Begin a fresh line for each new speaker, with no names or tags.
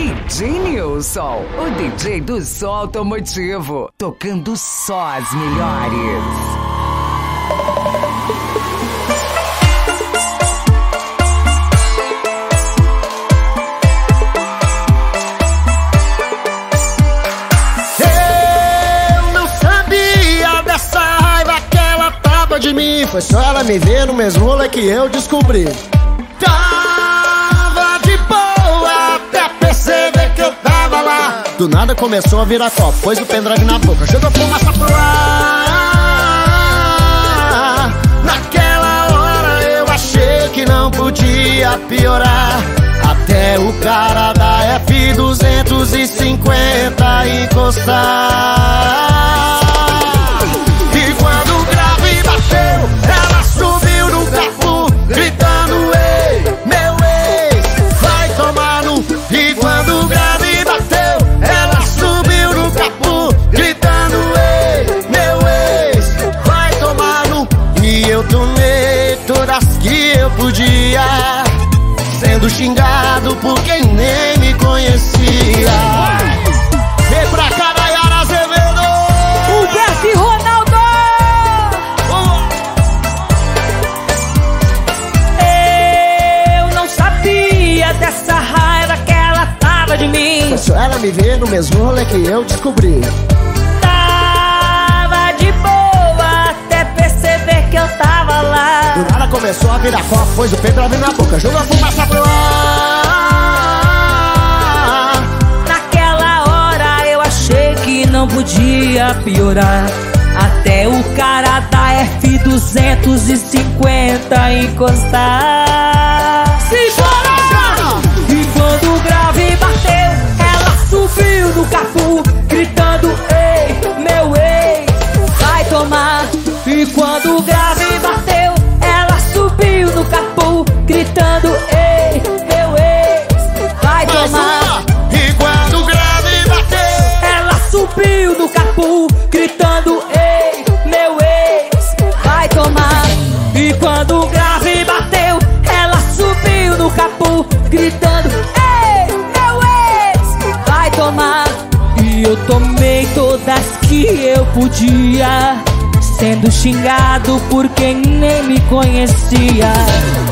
DJ Nilson, o DJ do som automotivo, tocando só as melhores.
Eu não sabia dessa raiva que ela tava de mim. Foi só ela me ver no mesmo rolê que eu descobri. Tava de boa até perceber que eu tava lá. Do nada começou a virar copo, pôs o pendrive na boca, jogou fumaça pro ar. Naquela hora eu achei que não podia piorar, até o cara da F250 encostar. E quando o grave bateu, ela subiu no capô, gritando: ei, meu ex, vai tomar no... E quando o grave bateu, ela subiu no capô, gritando: ei, meu ex, vai tomar no... E eu tomei todas que eu podia, sendo xingado por quem nem me conhecia. Vem pra cá, Nayara Azevedo,
Humberto e Ronaldo. Eu não sabia dessa raiva que ela tava de mim.
foi só ela me ver no mesmo rolê que eu descobri.
Tava de boa até perceber que eu tava lá.
Do nada começou a virar copo, pôs o pendrive na boca, jogou a fumaça pro ar.
Naquela hora eu achei que não podia piorar, até o cara da F250 encostar. Simbora! E quando o grave bateu, ela subiu no capô, gritando: ei, meu ex, vai tomar. E quando o grave bateu, ela subiu no capô, gritando: ei, meu ex, vai tomar.
E quando o grave bateu,
Ela subiu no capô, gritando: ei, meu ex, vai tomar. E quando o grave bateu, ela subiu no capô, gritando: ei, meu ex, vai tomar. E eu tomei todas que eu podia, sendo xingado por quem nem me conhecia.